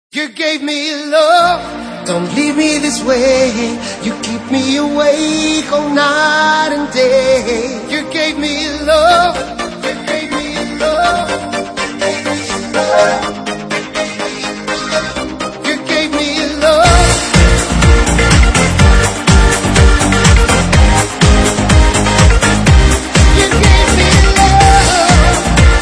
You gave me love, don't leave me this way. You keep me awake all night and day. You gave me love, you gave me love, you gave me love. You gave me love. You gave me love.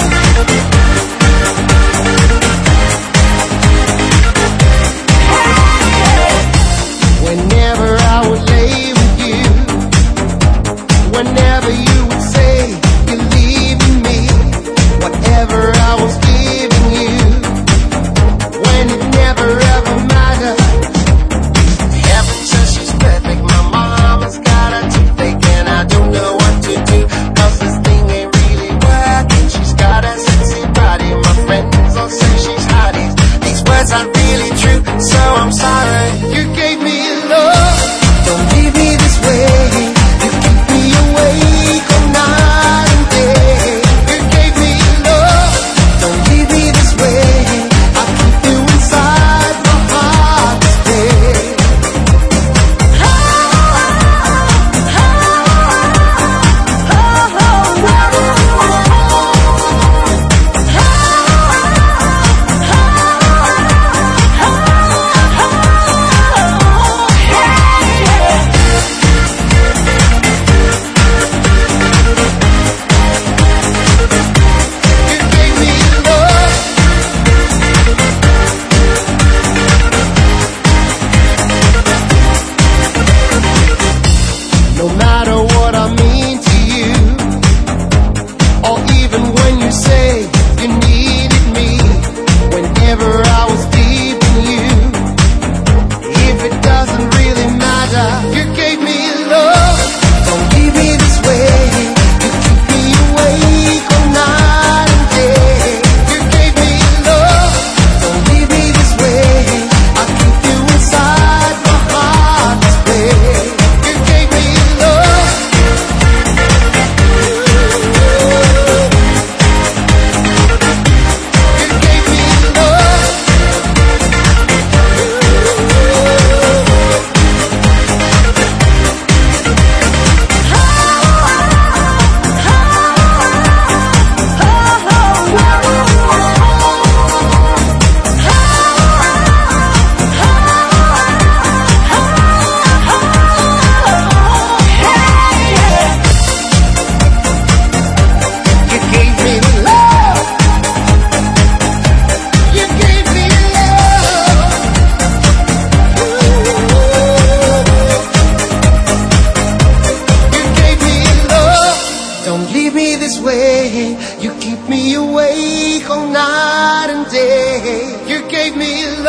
Whenever I would lay with you, whenever you would say you're leaving me, whatever I was giving you, when it never ever mattered. Heaven says she's perfect, my mama's got a toothache, and I don't know what to do, 'cause this thing ain't really working. She's got a sexy body, my friends all say she's hottie. These words aren't really true, so I'm sorry. You gave me love, don't leave me this way. You keep me awake all night and day. You gave me love, don't leave me this way. I keep you inside my heart to stay. No matter what I mean to you, or even when you say you needed me, whenever I was deep in you, if it doesn't really matter, you gave me love, don't leave me this way. You keep me awake all night and day. You gave me love, don't leave me this way. I keep you inside my heart to stay. You gave me love. You gave me love. You gave me love. You gave me love. You gave me love. Don't leave me this way. You keep me awake all night and day. You gave me love.